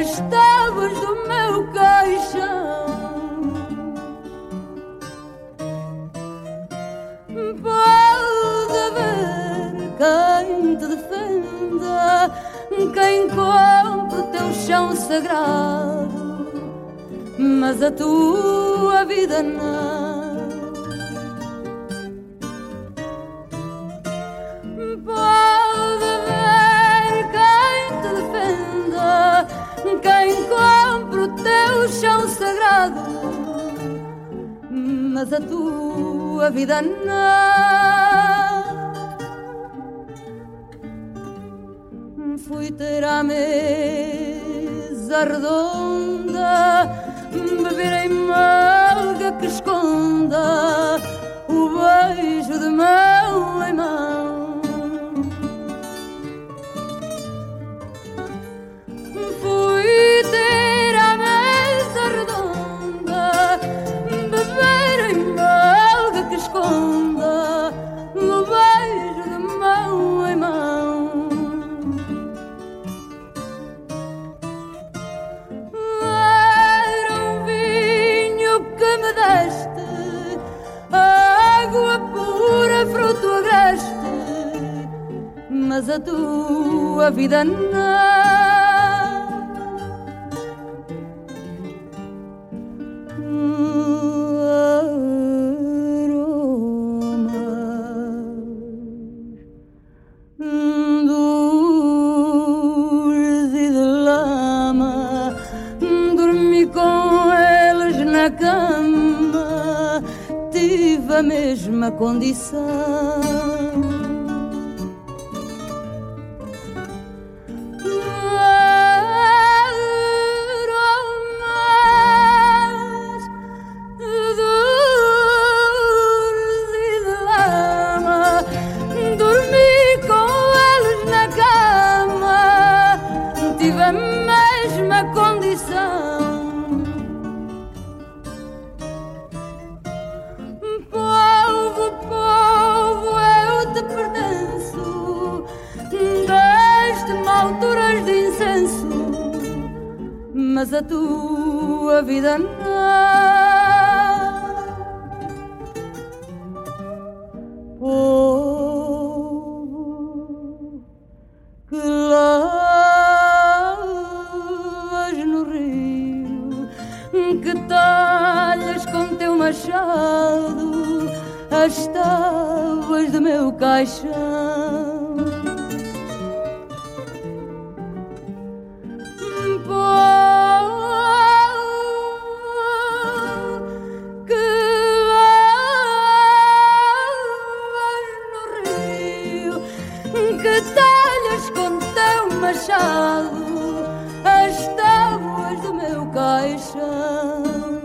as tábuas do meu caixão. Pode haver quem te defenda, quem compre o teu chão sagrado, mas a tua vida não. Pode haver quem te defenda, quem compre o teu chão sagrado, mas a tua vida não. Fui ter à mesa redonda, beber em malga que esconda o beijo de mão em mão. Fui ter à mesa redonda, beber em malga que esconda o beijo de mão em mão. Água pura, fruto agreste, mas a tua vida não. Aromas dores e de lama, dormi com eles na cama, tive a mesma condição. Aromas dores e de lama, dormi com eles na cama, tive a mesma condição. Alturas de incenso, mas a tua vida não. Povo que lavas no rio, que talhas com teu machado as tábuas do meu caixão. As tábuas do meu caixão.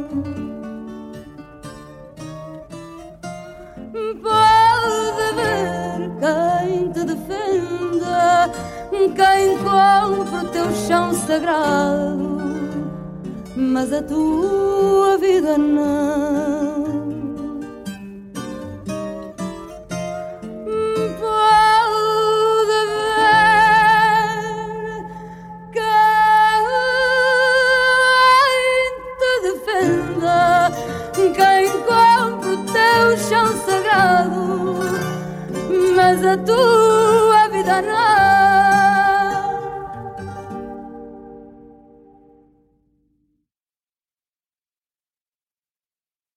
Pode haver quem te defenda, quem compre o teu chão sagrado, mas a tua vida não. Quem compre o teu chão sagrado, mas a tua vida não.